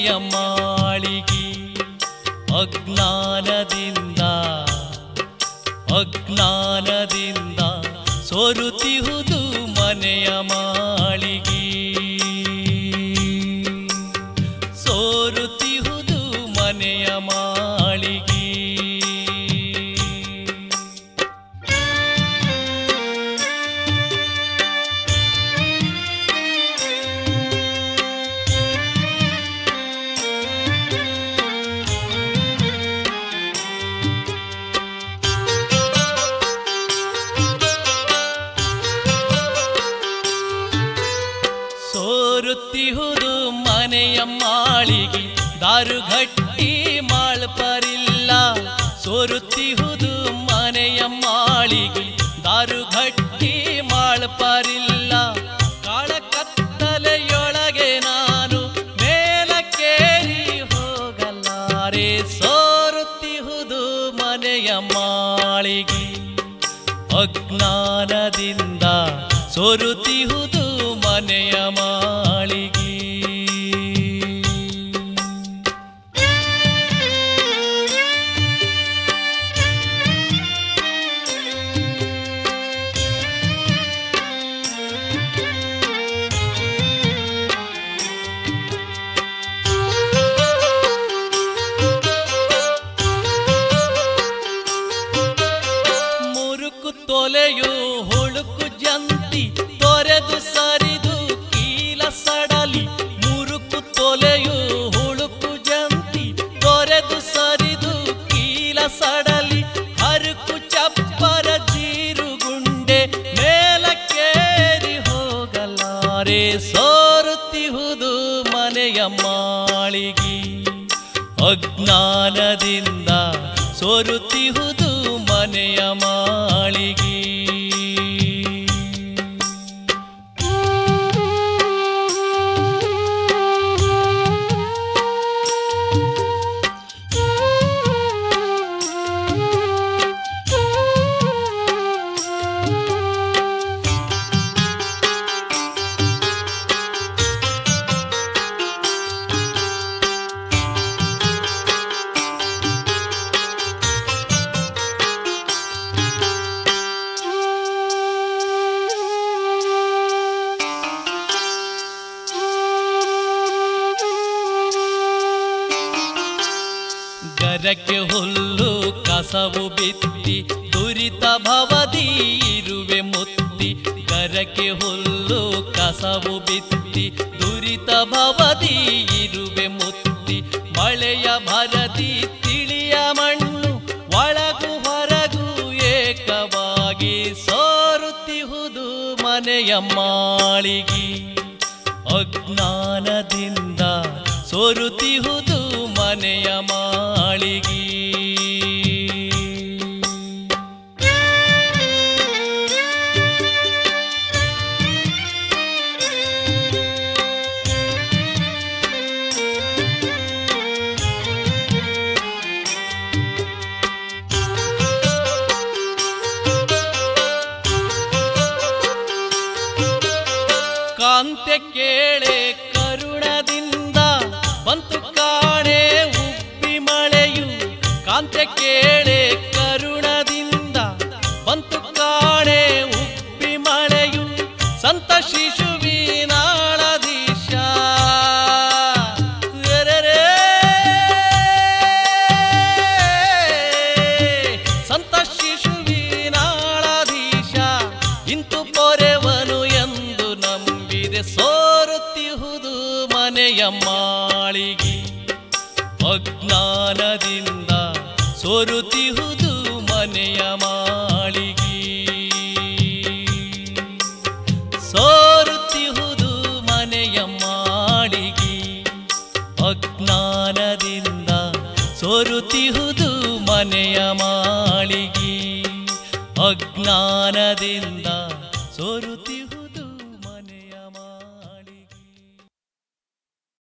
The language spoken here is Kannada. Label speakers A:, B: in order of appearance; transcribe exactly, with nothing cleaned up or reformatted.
A: ಮನೆಯ ಮಾಳಿಗೆ. ಅಜ್ಞಾನದಿಂದ ಅಜ್ಞಾನದಿಂದ ಸೋರುತ್ತಿಹುದು ಮನೆಯ ಮಾಳಿಗೆ. ಸೋರುತ್ತಿಹುದು ಮನೆಯ ಮಾಳಿಗೆ. ಸೋರುತ್ತಿಹುದು ಮನೆಯ ಮಾಳಿಗೆ. ದಾರುಘಟ್ಟಿ ಮಾಳ್ಪರಿಲ್ಲ. ಸೋರುತ್ತಿಹುದು ಮನೆಯ ಮಾಳಿಗೆ. ದಾರುಘಟ್ಟಿ ಮಾಳ್ಪರಿಲ್ಲ. ಕಾಳ ಕತ್ತಲೆಯೊಳಗೆ ನಾನು ಮೇಲಕ್ಕೇರಿ ಹೋಗಲಾರೆ. ಸೋರುತ್ತಿಹುದು ಮನೆಯ ಮಾಳಿಗೆ. ಅಜ್ಞಾನದಿಂದ ಸೋರುತ್ತಿಹುದು ಮನೆಯ ಮಾಳಿಗೆ. ಮುರುಕು ತೊಲೆಯು ಹುಳುಕು ಜಂತಿ ತೊರೆದು ಸರಿದು ಕೀಲ ಸಡಲಿ. ಮುರುಕು ತೊಲೆಯು ಹುಳುಕು ಜಂತಿ ತೊರೆದು ಸರಿದು ಕೀಲ ಸಡಲಿ. ಹರುಕು ಚಪ್ಪರ ಜೀರುಗುಂಡೆ ಮೇಲಕ್ಕೇರಿ ಹೋಗಲಾರೆ. ಸೋರುತ್ತಿಹುದು ಮನೆಯ ಮಾಳಿಗೆ. ಅಜ್ಞಾನದಿಂದ ಸೋರುತ್ತಿಹುದು ಮನೆಯ ಮಾಳಿಗೆ. ಗರಕ್ಕೆ ಹುಲ್ಲು ಕಸವು ಬಿತ್ತಿ ದುರಿತ ಭವದಿ ಇರುವೆ ಮುತ್ತಿ. ಗರಕ್ಕೆ ಹುಲ್ಲು ಕಸವು ಬಿತ್ತಿ ದುರಿತ ಭವದಿ ಇರುವೆ ಮುತ್ತಿ. ಮಳೆಯ ಭರದಿ ತಿಳಿಯ ಮಣ್ಣು ಒಳಗು ಹೊರಗು ಏಕವಾಗಿ. ಸೋರುತ್ತಿಹುದು ಮನೆಯ ಮಾಳಿಗೆ. ಅಜ್ಞಾನದಿಂದ ಸೋರುತ್ತಿಹುದು ಮನೆಯ ಮಾಳಿಗೆ. ಕಾಂತೆ ಕೇಳೆ ಕರುಣದಿಂದ ಬಂತು ಕಾಣೆ ಉಬ್ಬಿ ಮಳೆಯು. ಕಾಂತೆ ಕೇಳೆ ಕರುಣದಿಂದ ಬಂತು ಕಾಣೆ ಉಬ್ಬಿ ಮಳೆಯು. ಸಂತ ಶಿಶುವಿನಾಳದೀಶ ಸಂತ ಶಿಶುವಿನಾಳದೀಶ ಇಂತು ಪೊರೆವನು ಎಂದು ನಂಬಿದೆ. ಸೋರುತ್ತಿಹುದು ಮನೆಯ ಮಾಳಿಗೆ. ಅಜ್ಞಾನದಿಂದ ಸೋರುತ್ತಿಹುದು ಮನೆಯ ಮಾಳಿಗೆ. ಸೋರುತ್ತಿಹುದು ಮನೆಯ ಮಾಳಿಗೆ. ಅಜ್ಞಾನದಿಂದ ಸೋರುತ್ತಿಹುದು ಮನೆಯ ಮಾಳಿಗೆ. ಅಜ್ಞಾನದಿಂದ ಸೋರು